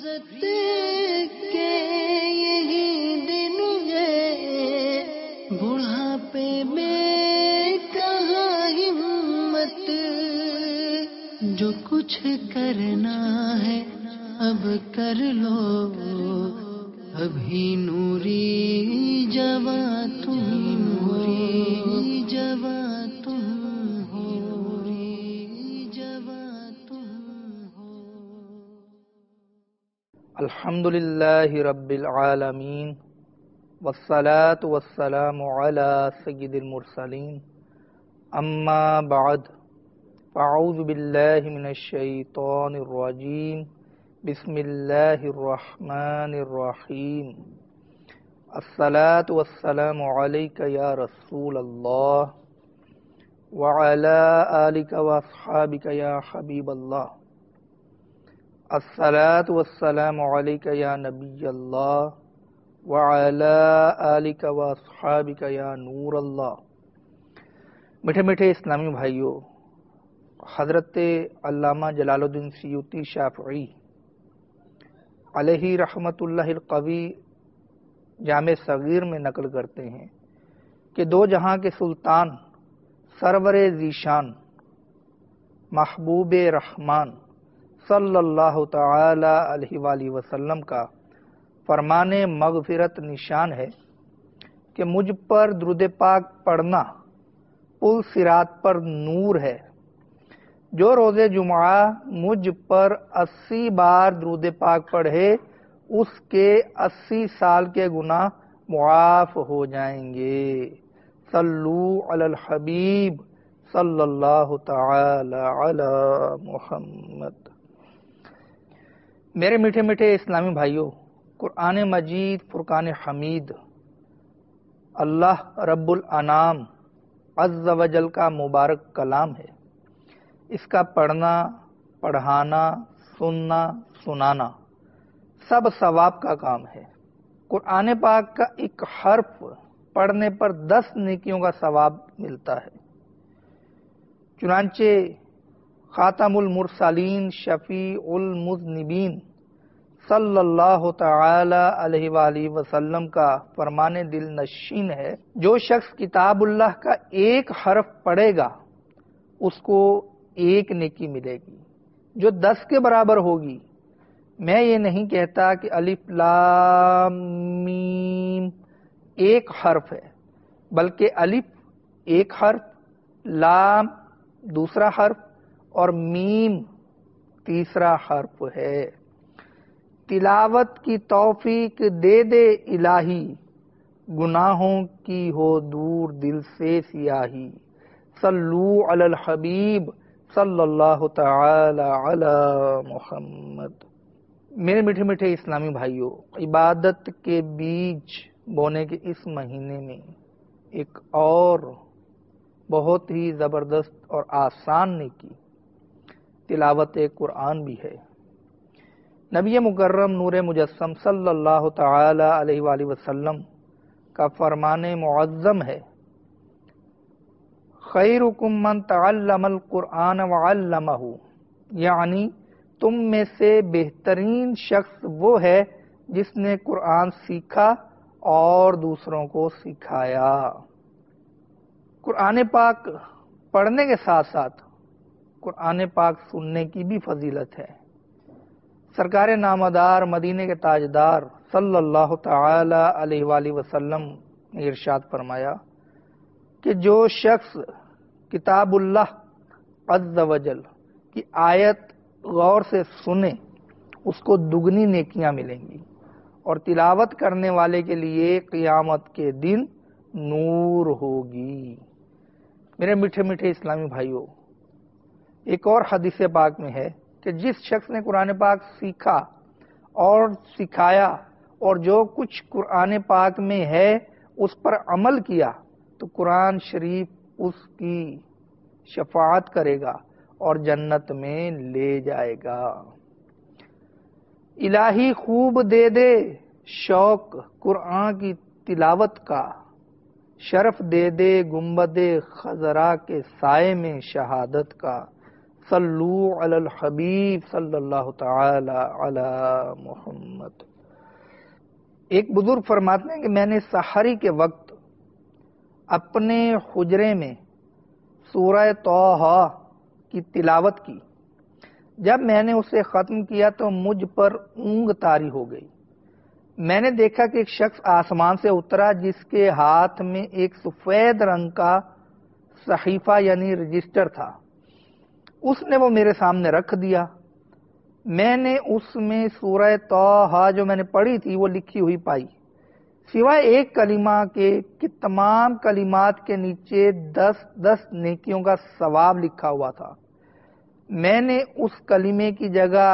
کے یہی دن ہے، بڑھاپے میں کہاں ہمت، جو کچھ کرنا ہے اب کر لو، ابھی نوری جواں تم ہو، جواں تم ہو، جواں تم ہو۔ الحمدللہ رب العالمین، والصلاة والسلام علی سید المرسلین، اما بعد، فاعوذ باللہ من الشیطان الرجیم، بسم اللہ الرحمن الرحیم۔ الصلاة والسلام علیک یا رسول اللہ، وعلی آلک واصحابک یا حبیب اللہ۔ الصلاة والسلام علیک یا نبی اللہ، وعلی آلک واصحابک یا نور اللہ۔ میٹھے میٹھے اسلامی بھائیوں، حضرت علامہ جلال الدین سیوطی شافعی علیہ رحمت اللہ القوی جامع صغیر میں نقل کرتے ہیں کہ دو جہاں کے سلطان سرور ذیشان محبوب رحمان صلی اللہ تعالی علیہ وآلہ وسلم کا فرمان مغفرت نشان ہے کہ مجھ پر درود پاک پڑھنا پل صراط پر نور ہے۔ جو روز جمعہ مجھ پر 80 بار درود پاک پڑھے اس کے 80 سال کے گناہ معاف ہو جائیں گے۔ صلو علی الحبیب صلی اللہ تعالی علی محمد۔ میرے میٹھے میٹھے اسلامی بھائیوں، قرآن مجید فرقان حمید اللہ رب الانام عز و جل کا مبارک کلام ہے۔ اس کا پڑھنا، پڑھانا، سننا، سنانا سب ثواب کا کام ہے۔ قرآن پاک کا ایک حرف پڑھنے پر 10 نیکیوں کا ثواب ملتا ہے۔ چنانچہ خاتم المرسلین شفیع المذنبین صلی اللہ تعالی علیہ وآلہ وسلم کا فرمان دل نشین ہے، جو شخص کتاب اللہ کا ایک حرف پڑھے گا اس کو 1 نیکی ملے گی جو 10 کے برابر ہوگی۔ میں یہ نہیں کہتا کہ الف لام میم ایک حرف ہے، بلکہ الف ایک حرف، لام دوسرا حرف اور میم تیسرا حرف ہے۔ تلاوت کی توفیق دے دے الہی، گناہوں کی ہو دور دل سے سیاہی۔ صلو علی الحبیب صلی اللہ تعالی علی محمد۔ میرے میٹھے میٹھے اسلامی بھائیوں، عبادت کے بیج بونے کے اس مہینے میں ایک اور بہت ہی زبردست اور آسان نیکی تلاوت قرآن بھی ہے۔ نبی مکرم نور مجسم صلی اللہ تعالی علیہ وآلہ وسلم کا فرمان معظم ہے، خیرکم من تعلم القرآن وعلمہ، یعنی تم میں سے بہترین شخص وہ ہے جس نے قرآن سیکھا اور دوسروں کو سکھایا۔ قرآن پاک پڑھنے کے ساتھ ساتھ قرآن پاک سننے کی بھی فضیلت ہے۔ سرکار نامدار مدینے کے تاجدار صلی اللہ تعالی علیہ وآلہ وسلم نے ارشاد فرمایا کہ جو شخص کتاب اللہ عز و جل کی آیت غور سے سنے اس کو دگنی نیکیاں ملیں گی، اور تلاوت کرنے والے کے لیے قیامت کے دن نور ہوگی۔ میرے میٹھے میٹھے اسلامی بھائیوں، ایک اور حدیث پاک میں ہے کہ جس شخص نے قرآن پاک سیکھا اور سکھایا اور جو کچھ قرآن پاک میں ہے اس پر عمل کیا تو قرآن شریف اس کی شفاعت کرے گا اور جنت میں لے جائے گا۔ الہی خوب دے دے شوق قرآن کی تلاوت کا، شرف دے دے گنبد خضرا کے سائے میں شہادت کا۔ صلو علی الحبیب صلی اللہ تعالی علی محمد۔ ایک بزرگ فرماتے ہیں کہ میں نے سحری کے وقت اپنے حجرے میں سورہ طٰہٰ کی تلاوت کی۔ جب میں نے اسے ختم کیا تو مجھ پر اونگ طاری ہو گئی۔ میں نے دیکھا کہ ایک شخص آسمان سے اترا جس کے ہاتھ میں ایک سفید رنگ کا صحیفہ یعنی رجسٹر تھا۔ اس نے وہ میرے سامنے رکھ دیا۔ میں نے اس میں سورہ طٰہٰ جو میں نے پڑھی تھی وہ لکھی ہوئی پائی، سوائے ایک کلمہ کے کہ تمام کلمات کے نیچے 10 نیکیوں کا ثواب لکھا ہوا تھا۔ میں نے اس کلمے کی جگہ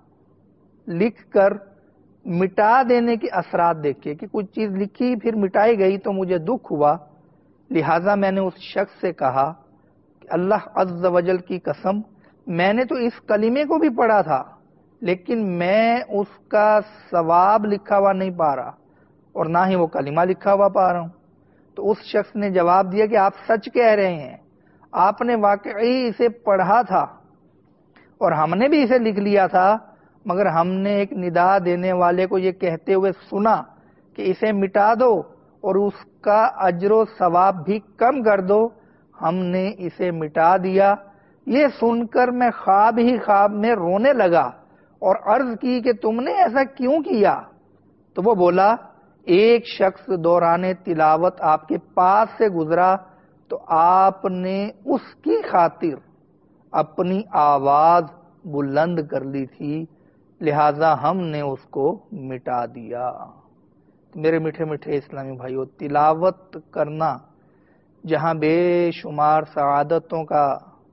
لکھ کر مٹا دینے کے اثرات دیکھے کہ کچھ چیز لکھی پھر مٹائی گئی تو مجھے دکھ ہوا، لہٰذا میں نے اس شخص سے کہا کہ اللہ عز و جل کی قسم، میں نے تو اس کلمے کو بھی پڑھا تھا لیکن میں اس کا ثواب لکھا ہوا نہیں پا رہا اور نہ ہی وہ کلمہ لکھا ہوا پا رہا ہوں۔ تو اس شخص نے جواب دیا کہ آپ سچ کہہ رہے ہیں، آپ نے واقعی اسے پڑھا تھا اور ہم نے بھی اسے لکھ لیا تھا، مگر ہم نے ایک ندا دینے والے کو یہ کہتے ہوئے سنا کہ اسے مٹا دو اور اس کا اجر و ثواب بھی کم کر دو، ہم نے اسے مٹا دیا۔ یہ سن کر میں خواب ہی خواب میں رونے لگا اور عرض کی کہ تم نے ایسا کیوں کیا؟ تو وہ بولا، ایک شخص دوران تلاوت آپ کے پاس سے گزرا تو آپ نے اس کی خاطر اپنی آواز بلند کر لی تھی، لہذا ہم نے اس کو مٹا دیا۔ میرے میٹھے میٹھے اسلامی بھائیو، تلاوت کرنا جہاں بے شمار سعادتوں کا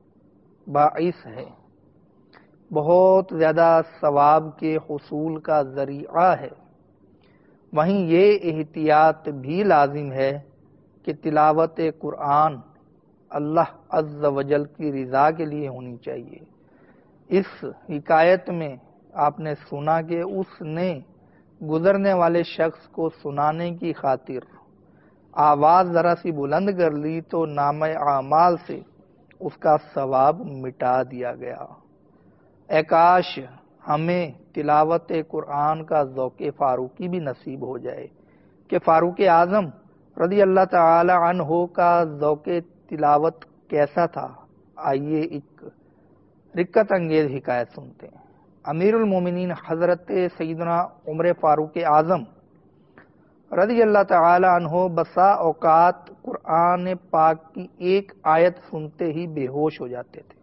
باعث ہے، بہت زیادہ ثواب کے حصول کا ذریعہ ہے، وہیں یہ احتیاط بھی لازم ہے کہ تلاوت قرآن اللہ عز و جل کی رضا کے لیے ہونی چاہیے۔ اس حکایت میں آپ نے سنا کہ اس نے گزرنے والے شخص کو سنانے کی خاطر آواز ذرا سی بلند کر لی تو نامہ اعمال سے اس کا ثواب مٹا دیا گیا۔ اے کاش ہمیں تلاوت قرآن کا ذوق فاروقی بھی نصیب ہو جائے کہ فاروق اعظم رضی اللہ تعالی عنہ کا ذوق تلاوت کیسا تھا۔ آئیے ایک رکت انگیز حکایت سنتے ہیں۔ امیر المومنین حضرت سیدنا عمر فاروق اعظم رضی اللہ تعالی عنہ بسا اوقات قرآن پاک کی ایک آیت سنتے ہی بے ہوش ہو جاتے تھے۔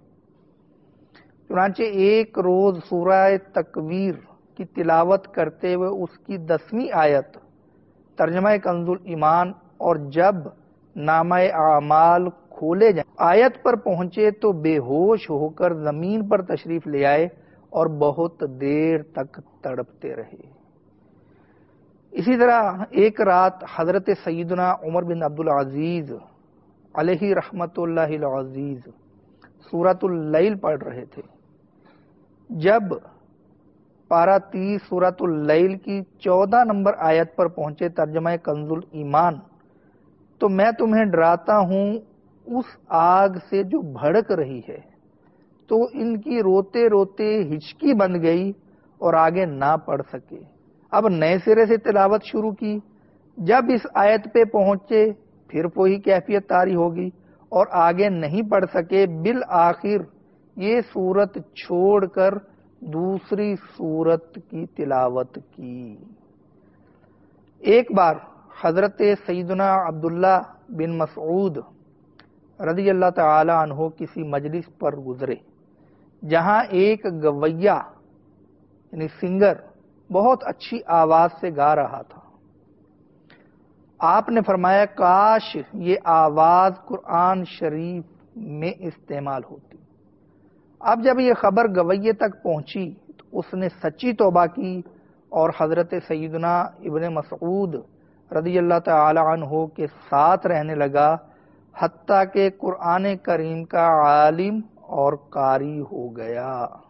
چنانچہ ایک روز سورہ تکویر کی تلاوت کرتے ہوئے اس کی 10ویں آیت ترجمہ کنز ایمان اور جب نامہ اعمال کھولے جائیں آیت پر پہنچے تو بے ہوش ہو کر زمین پر تشریف لے آئے اور بہت دیر تک تڑپتے رہے۔ اسی طرح ایک رات حضرت سیدنا عمر بن عبدالعزیز علیہ رحمت اللہ العزیز سورۃ اللیل پڑھ رہے تھے۔ جب پارہ 30 سورۃ اللیل کی 14 نمبر آیت پر پہنچے ترجمہ کنز ایمان، تو میں تمہیں ڈراتا ہوں اس آگ سے جو بھڑک رہی ہے، تو ان کی روتے روتے ہچکی بن گئی اور آگے نہ پڑھ سکے۔ اب نئے سرے سے تلاوت شروع کی، جب اس آیت پہ پہنچے پھر وہی کیفیت طاری ہوگی اور آگے نہیں پڑھ سکے، بالآخر یہ سورت چھوڑ کر دوسری سورت کی تلاوت کی۔ ایک بار حضرت سیدنا عبداللہ بن مسعود رضی اللہ تعالی عنہ کسی مجلس پر گزرے جہاں ایک گویا یعنی سنگر بہت اچھی آواز سے گا رہا تھا۔ آپ نے فرمایا کاش یہ آواز قرآن شریف میں استعمال ہوتی۔ اب جب یہ خبر گویے تک پہنچی تو اس نے سچی توبہ کی اور حضرت سیدنا ابن مسعود رضی اللہ تعالی عنہ کے ساتھ رہنے لگا، حتیٰ کہ قرآن کریم کا عالم اور قاری ہو گیا۔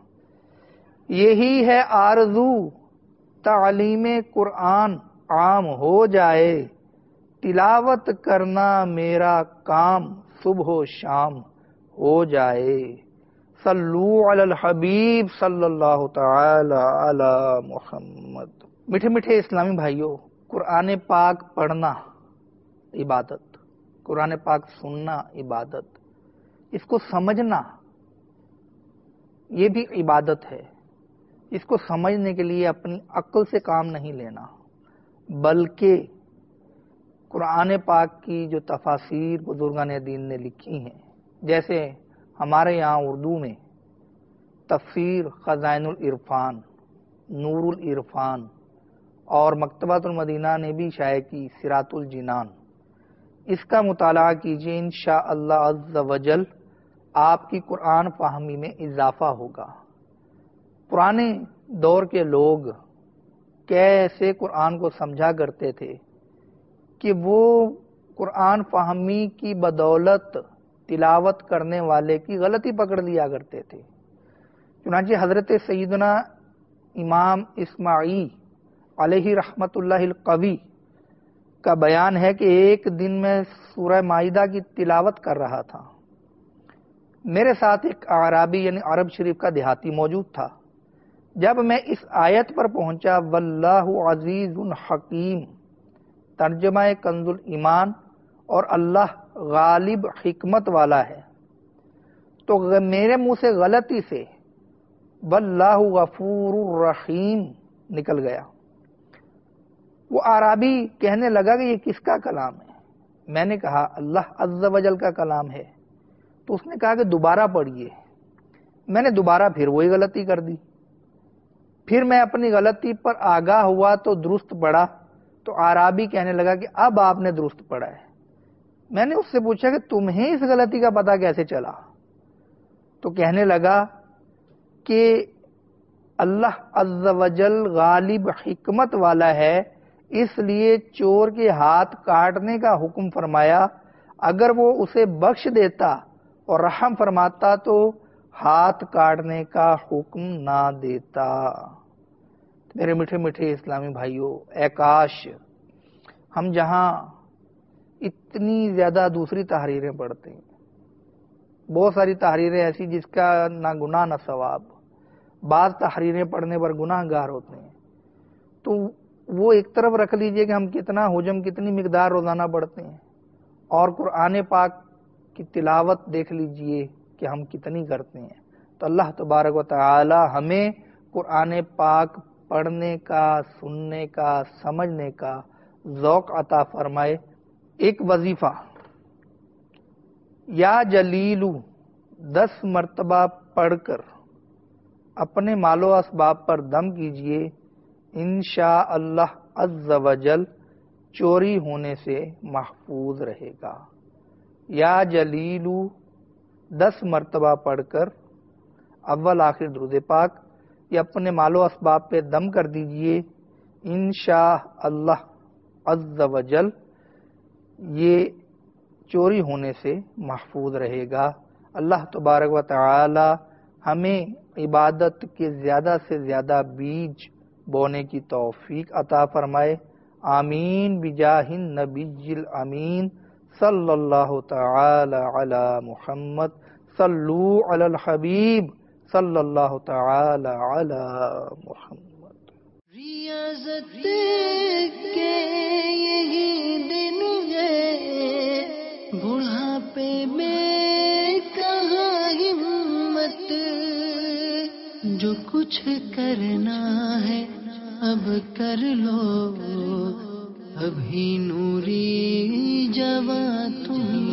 یہی ہے آرزو تعلیم قرآن عام ہو جائے، تلاوت کرنا میرا کام صبح و شام ہو جائے۔ صلو علی الحبیب صلی اللہ تعالی علی محمد۔ میٹھے میٹھے اسلامی بھائیوں، قرآن پاک پڑھنا عبادت، قرآن پاک سننا عبادت، اس کو سمجھنا یہ بھی عبادت ہے۔ اس کو سمجھنے کے لیے اپنی عقل سے کام نہیں لینا، بلکہ قرآن پاک کی جو تفاسیر بزرگان دین نے لکھی ہیں، جیسے ہمارے یہاں اردو میں تفسیر خزائن العرفان، نور العرفان، اور مکتبۃ المدینہ نے بھی شائع کی صراط الجنان، اس کا مطالعہ کیجیے، انشاءاللہ عز وجل آپ کی قرآن فہمی میں اضافہ ہوگا۔ پرانے دور کے لوگ کیسے قرآن کو سمجھا کرتے تھے کہ وہ قرآن فہمی کی بدولت تلاوت کرنے والے کی غلطی پکڑ لیا کرتے تھے۔ چنانچہ حضرت سیدنا امام اسماعیل علیہ رحمت اللہ القوی کا بیان ہے کہ ایک دن میں سورہ مائدہ کی تلاوت کر رہا تھا، میرے ساتھ ایک اعرابی یعنی عرب شریف کا دیہاتی موجود تھا۔ جب میں اس آیت پر پہنچا واللہ عزیز حکیم، ترجمہ کنز الایمان، اور اللہ غالب حکمت والا ہے، تو میرے منہ سے غلطی سے واللہ غفور الرحیم نکل گیا۔ وہ اعرابی کہنے لگا کہ یہ کس کا کلام ہے؟ میں نے کہا اللہ عز و جل کا کلام ہے۔ تو اس نے کہا کہ دوبارہ پڑھیے۔ میں نے دوبارہ پھر وہی غلطی کر دی۔ پھر میں اپنی غلطی پر آگاہ ہوا تو درست پڑھا، تو اعرابی کہنے لگا کہ اب آپ نے درست پڑھا ہے۔ میں نے اس سے پوچھا کہ تمہیں اس غلطی کا پتہ کیسے چلا؟ تو کہنے لگا کہ اللہ عز و جل غالب حکمت والا ہے، اس لیے چور کے ہاتھ کاٹنے کا حکم فرمایا، اگر وہ اسے بخش دیتا اور رحم فرماتا تو ہاتھ کاٹنے کا حکم نہ دیتا۔ میرے میٹھے میٹھے اسلامی بھائیوں، اے کاش ہم جہاں اتنی زیادہ دوسری تحریریں پڑھتے ہیں، بہت ساری تحریریں ایسی جس کا نہ گناہ نہ ثواب، بعض تحریریں پڑھنے پر گناہ گار ہوتے ہیں، تو وہ ایک طرف رکھ لیجئے کہ ہم کتنا حجم کتنی مقدار روزانہ پڑھتے ہیں، اور قرآن پاک کی تلاوت دیکھ لیجئے کہ ہم کتنی کرتے ہیں۔ تو اللہ تبارک و تعالی ہمیں قرآن پاک پڑھنے کا، سننے کا، سمجھنے کا ذوق عطا فرمائے۔ ایک وظیفہ، یا جلیلو 10 مرتبہ پڑھ کر اپنے مال و اسباب پر دم کیجئے، انشاءاللہ عز و جل چوری ہونے سے محفوظ رہے گا۔ یا جلیلو 10 مرتبہ پڑھ کر اول آخر درود پاک یا اپنے مال و اسباب پہ دم کر دیجئے، انشاءاللہ عز و جل یہ چوری ہونے سے محفوظ رہے گا۔ اللہ تبارک و تعالی ہمیں عبادت کے زیادہ سے زیادہ بیج بونے کی توفیق عطا فرمائے، آمین بجاہ النبی الامین صلی اللہ تعالی علی محمد، صلو علی الحبیب صلی اللہ تعالی علی محمد۔ ریاضت کے یہی دن ہے، بڑھاپے میں کہاں ہمت، جو کچھ کرنا ہے اب کر لو، ابھی نوری جواں تم